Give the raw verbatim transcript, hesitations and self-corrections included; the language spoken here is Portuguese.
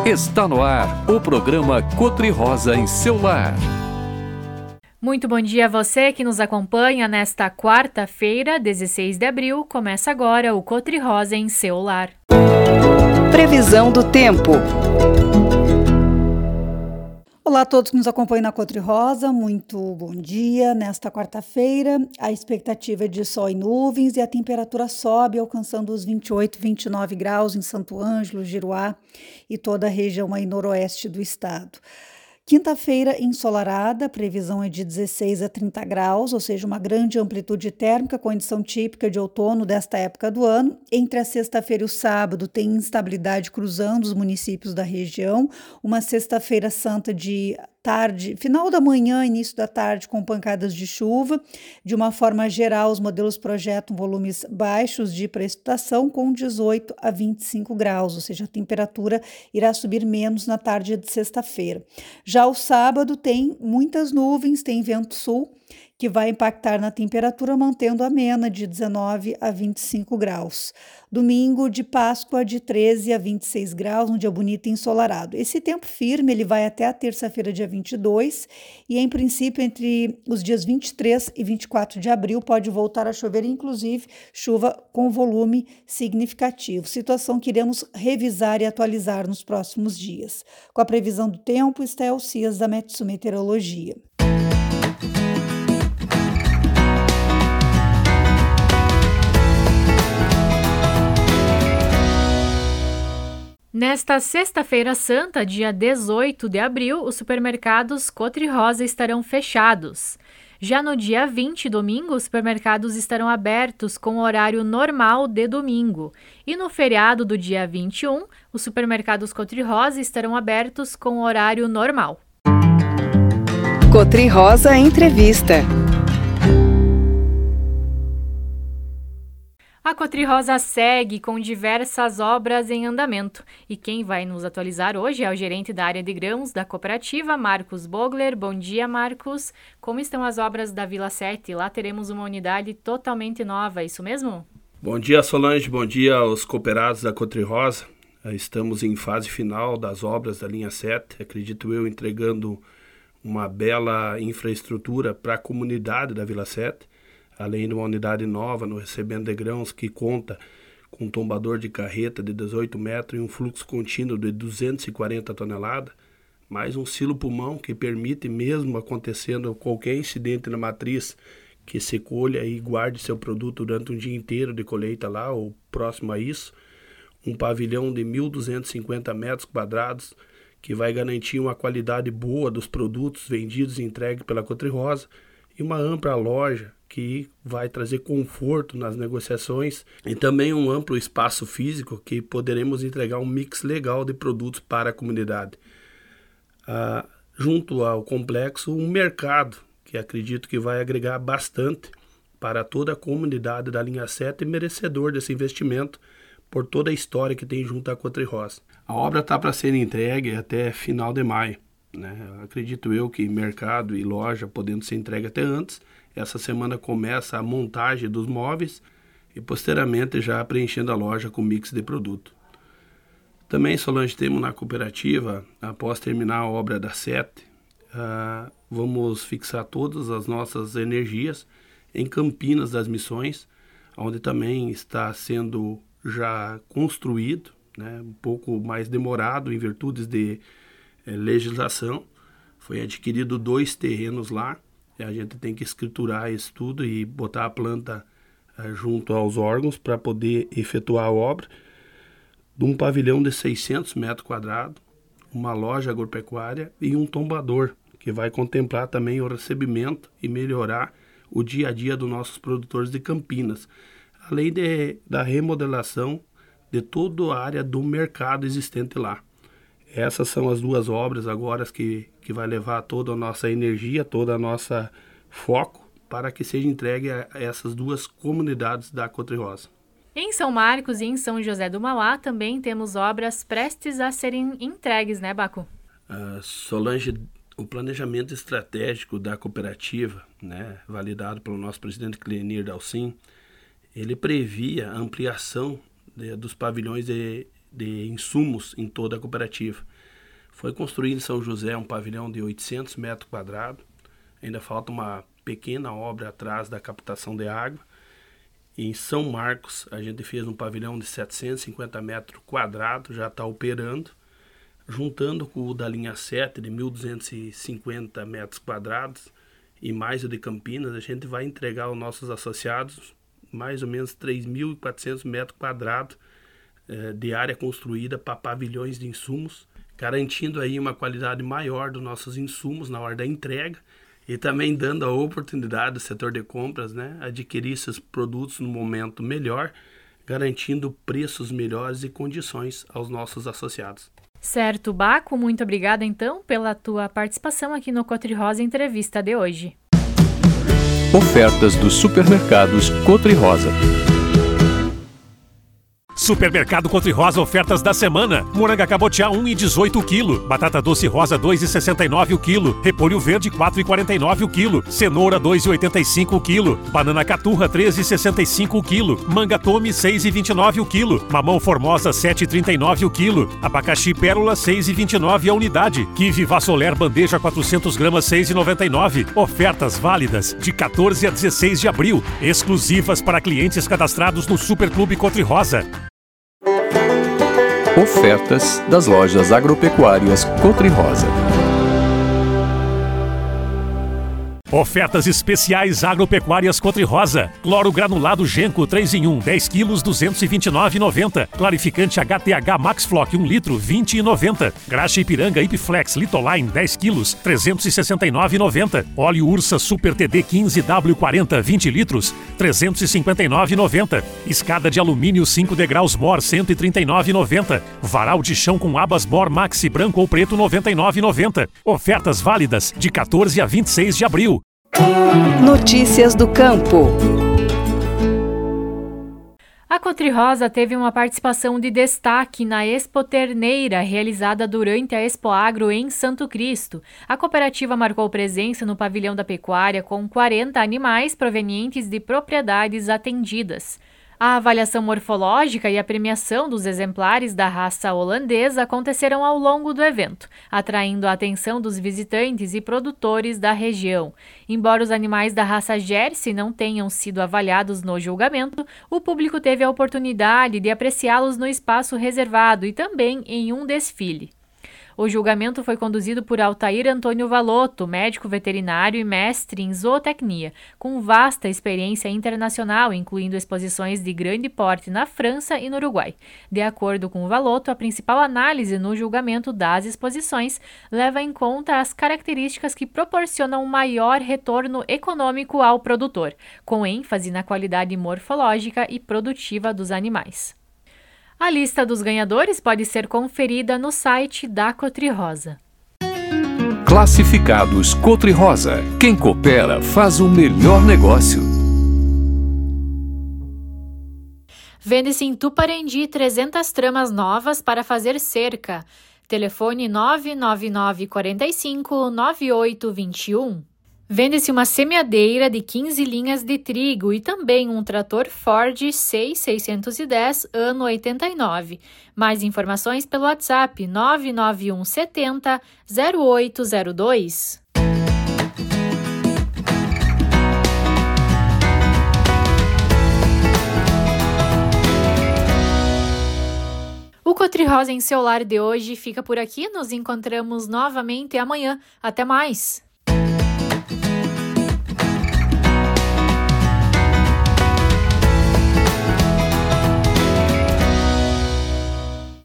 Está no ar o programa Cotri-Rosa em seu lar. Muito bom dia a você que nos acompanha nesta quarta-feira, dezesseis de abril. Começa agora o Cotri-Rosa em seu lar. Previsão do tempo. Olá a todos que nos acompanham na Cotri-Rosa, muito bom dia. Nesta quarta-feira, a expectativa é de sol e nuvens e a temperatura sobe, alcançando os vinte e oito, vinte e nove graus em Santo Ângelo, Giruá e toda a região aí noroeste do estado. Quinta-feira ensolarada, a previsão é de dezesseis a trinta graus, ou seja, uma grande amplitude térmica, condição típica de outono desta época do ano. Entre a sexta-feira e o sábado tem instabilidade cruzando os municípios da região, uma sexta-feira santa de tarde, final da manhã, início da tarde, com pancadas de chuva. De uma forma geral, os modelos projetam volumes baixos de precipitação com dezoito a vinte e cinco graus, ou seja, a temperatura irá subir menos na tarde de sexta-feira. Já o sábado tem muitas nuvens, tem vento sul, que vai impactar na temperatura, mantendo amena de dezenove a vinte e cinco graus. Domingo de Páscoa de treze a vinte e seis graus, um dia bonito e ensolarado. Esse tempo firme ele vai até a terça-feira, dia vinte e dois, e em princípio entre os dias vinte e três e vinte e quatro de abril pode voltar a chover, inclusive chuva com volume significativo, situação que iremos revisar e atualizar nos próximos dias. Com a previsão do tempo, está El Cias da Metsu Meteorologia. Nesta sexta-feira santa, dia dezoito de abril, os supermercados Cotri-Rosa estarão fechados. Já no dia vinte, domingo, os supermercados estarão abertos com o horário normal de domingo. E no feriado do dia vinte e um, os supermercados Cotri-Rosa estarão abertos com o horário normal. Cotri-Rosa Entrevista. A Cotri-Rosa segue com diversas obras em andamento e quem vai nos atualizar hoje é o gerente da área de grãos da cooperativa, Marcos Bogler. Bom dia, Marcos. Como estão as obras da Vila sete? Lá teremos uma unidade totalmente nova, é isso mesmo? Bom dia, Solange. Bom dia aos cooperados da Cotri-Rosa. Estamos em fase final das obras da linha sete, acredito eu, entregando uma bela infraestrutura para a comunidade da Vila sete. Além de uma unidade nova no recebimento de grãos que conta com um tombador de carreta de dezoito metros e um fluxo contínuo de duzentas e quarenta toneladas, mais um silo pulmão que permite, mesmo acontecendo qualquer incidente na matriz, que se colha e guarde seu produto durante um dia inteiro de colheita lá ou próximo a isso, um pavilhão de mil duzentos e cinquenta metros quadrados que vai garantir uma qualidade boa dos produtos vendidos e entregues pela Cotri-Rosa e uma ampla loja que vai trazer conforto nas negociações e também um amplo espaço físico que poderemos entregar um mix legal de produtos para a comunidade. Ah, junto ao complexo, um mercado que acredito que vai agregar bastante para toda a comunidade da linha sete, merecedor desse investimento por toda a história que tem junto à Cotri-Rosa. A obra está para ser entregue até final de maio, né? Acredito eu que mercado e loja podendo ser entregue até antes. Essa semana começa a montagem dos móveis e posteriormente já preenchendo a loja com mix de produto. Também, Solange, temos na cooperativa, após terminar a obra da sete, uh, vamos fixar todas as nossas energias em Campinas das Missões, onde também está sendo já construído, né, um pouco mais demorado em virtudes de eh, legislação. Foi adquirido dois terrenos lá. A gente tem que escriturar isso tudo e botar a planta uh, junto aos órgãos para poder efetuar a obra de um pavilhão de seiscentos metros quadrados, uma loja agropecuária e um tombador, que vai contemplar também o recebimento e melhorar o dia a dia dos nossos produtores de Campinas, além de, da remodelação de toda a área do mercado existente lá. Essas são as duas obras agora que, que vai levar toda a nossa energia, toda a nossa foco para que seja entregue a essas duas comunidades da Cotri-Rosa. Em São Marcos e em São José do Mauá também temos obras prestes a serem entregues, né, Baco? Uh, Solange, o planejamento estratégico da cooperativa, né, validado pelo nosso presidente Clenir Dalcin, ele previa a ampliação de, dos pavilhões de, de insumos em toda a cooperativa. Foi construído em São José um pavilhão de oitocentos metros quadrados. Ainda falta uma pequena obra atrás da captação de água. E em São Marcos, a gente fez um pavilhão de setecentos e cinquenta metros quadrados, já está operando. Juntando com o da linha sete, de mil duzentos e cinquenta metros quadrados, e mais o de Campinas, a gente vai entregar aos nossos associados mais ou menos três mil e quatrocentos metros quadrados eh, de área construída para pavilhões de insumos, garantindo aí uma qualidade maior dos nossos insumos na hora da entrega e também dando a oportunidade do setor de compras, né, adquirir esses produtos no momento melhor, garantindo preços melhores e condições aos nossos associados. Certo, Baco, muito obrigada então pela tua participação aqui no Cotri Rosa Entrevista de hoje. Ofertas dos supermercados Cotri Rosa. Supermercado Cotri Rosa, ofertas da semana. Moranga cabotiá um real e dezoito o quilo. Batata doce rosa dois reais e sessenta e nove o quilo. Repolho verde quatro reais e quarenta e nove o quilo. Cenoura dois reais e oitenta e cinco o quilo. Banana caturra três reais e sessenta e cinco o quilo. Manga tome seis reais e vinte e nove o quilo. Mamão formosa sete reais e trinta e nove o quilo. Abacaxi pérola seis reais e vinte e nove a unidade. Kiwi Vassoler bandeja quatrocentos gramas seis reais e noventa e nove. Ofertas válidas de quatorze a dezesseis de abril. Exclusivas para clientes cadastrados no Superclube Cotri Rosa. Ofertas das lojas agropecuárias Cotri Rosa. Ofertas especiais agropecuárias Cotri Rosa. Cloro granulado Genco três em um, dez quilos, duzentos e vinte e nove reais e noventa centavos. Clarificante H T H Max Flock um litro, vinte reais e noventa centavos. Graxa Ipiranga Ipflex Litoline dez quilos, trezentos e sessenta e nove reais e noventa centavos. Óleo Ursa Super T D quinze W quarenta, vinte litros, trezentos e cinquenta e nove reais e noventa centavos. Escada de alumínio cinco degraus Mor cento e trinta e nove reais e noventa centavos. Varal de chão com abas Mor Maxi branco ou preto noventa e nove reais e noventa centavos. Ofertas válidas de quatorze a vinte e seis de abril. Notícias do campo. A Cotri Rosa teve uma participação de destaque na Expo Terneira, realizada durante a Expo Agro em Santo Cristo. A cooperativa marcou presença no pavilhão da pecuária com quarenta animais provenientes de propriedades atendidas. A avaliação morfológica e a premiação dos exemplares da raça holandesa aconteceram ao longo do evento, atraindo a atenção dos visitantes e produtores da região. Embora os animais da raça Jersey não tenham sido avaliados no julgamento, o público teve a oportunidade de apreciá-los no espaço reservado e também em um desfile. O julgamento foi conduzido por Altair Antônio Valotto, médico veterinário e mestre em zootecnia, com vasta experiência internacional, incluindo exposições de grande porte na França e no Uruguai. De acordo com Valotto, a principal análise no julgamento das exposições leva em conta as características que proporcionam maior retorno econômico ao produtor, com ênfase na qualidade morfológica e produtiva dos animais. A lista dos ganhadores pode ser conferida no site da Cotri Rosa. Classificados Cotri Rosa. Quem coopera faz o melhor negócio. Vende-se em Tuparendi trezentas tramas novas para fazer cerca. Telefone nove nove nove quatro cinco nove oito dois um. Vende-se uma semeadeira de quinze linhas de trigo e também um trator Ford seis seiscentos e dez, ano oitenta e nove. Mais informações pelo WhatsApp nove nove um sete zero zero oito zero dois. O Cotri Rosa em seu lar de hoje fica por aqui. Nos encontramos novamente amanhã. Até mais!